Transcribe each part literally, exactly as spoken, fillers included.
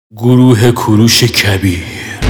گروه کوروش کبیر.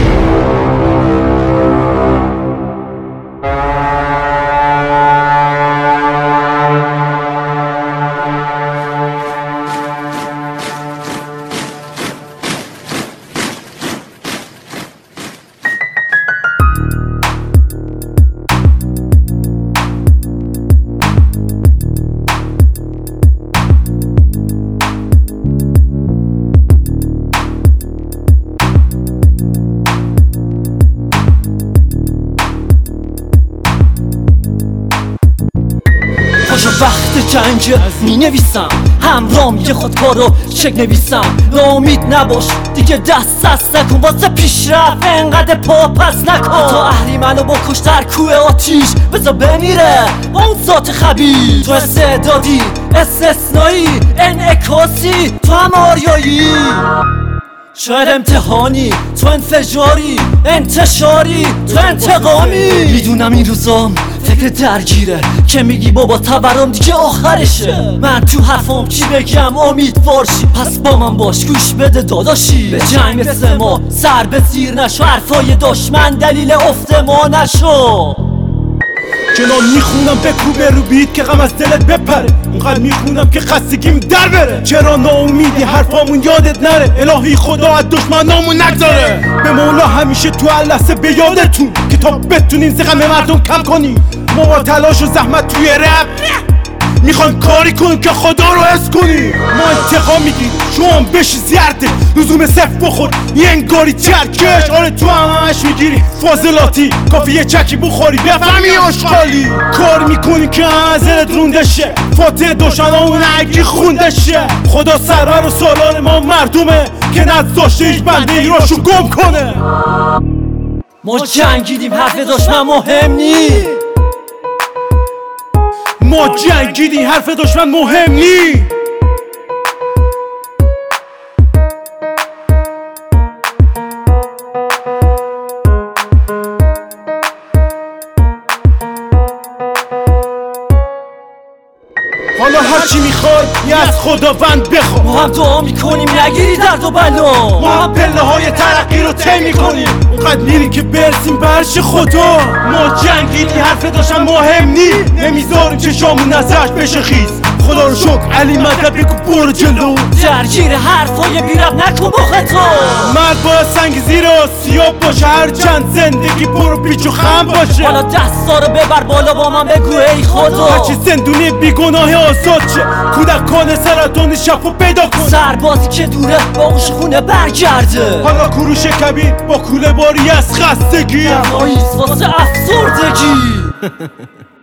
وقت جنگ می نویسم همرام یه خودکارو چک نویسم. ناامید نباش دیگه دست دست نکن واسه پیشرفت انقدر پا پس نکن. تا اهریمنو بکش در کوه آتیش بذار بمیره با اون ذات خبیر. تو استعدادی استثنایی انعکاسی تو هم آریایی. شاید امتحانی تو انفجاری انتشاری تو انتقامی. میدونم این روزام فکر درگیره که میگی بابا تورم دیگه آخرشه. من تو حرفام چی بگم امیدوار شی پس با من باش گوش بده داداشی. به جنگ مثل ما سر به زیر نشو حرفای دشمن دلیل افت ما نشو. جنان میخونم بکو به رو بیت که غم از دلت بپره. اونقدر میخونم که خستگیم در بره. چرا ناامیدی حرفامون یادت نره. الهی خدا از دشمنامون نگذاره. به مولا همیشه تو هر لحظه به یادتون که تا بتونین ز غم مردم کم کنی. ما با تلاش و زحمت توی رپ میخوایم کاری کنیم که خدا رو حس کنی. ما انتقام میگیم شما هم بشی زرده لزوم صف بخور یه انگاری ترکش. آره تو همش میگیری فاضلاتی کافی یه چکی بخوری بفهمی آشغالی. کار میکنی که ازلت رونده شه فاتح دشمنامون اگی خونده شه. خدا سرور و سالار ما مردمه که نذاشته هیچ بنده ایراشو گم کنه. ما جنگیدیم حرف دشمن مهم نی. ما جنگیدیم حرف دشمن مهم نی. حالا هرچی میخوای یه از خداوند بخوا. ما هم دعا میکنیم نگیری درد و بلا. ما هم پله های ترقی رو طی میکنیم اونقدر میریم که برسیم به عرش خدا. ما جنگیدیم حرف داشتن مهم نی. نمیذاریم چشامون ازش بشه خیز. خدا رو شکر علی مدد بگو برو جلو. درگیر حرفای بیرب نکن با خطا. مرد باید سنگ زیر آسیاب باشه هر چند زندگی برو پیچ و خم باشه. حالا دستا رو ببر بالا با من بگو ای خدا. هرچی زندونی بیگناه آزاد شه. کودکان سرطان شفا پیدا کن. سربازی که دوره با اوش خونه برگرده. حالا کوروش کبیر با کوله باری از خستگی نماییز واسه افسردگی.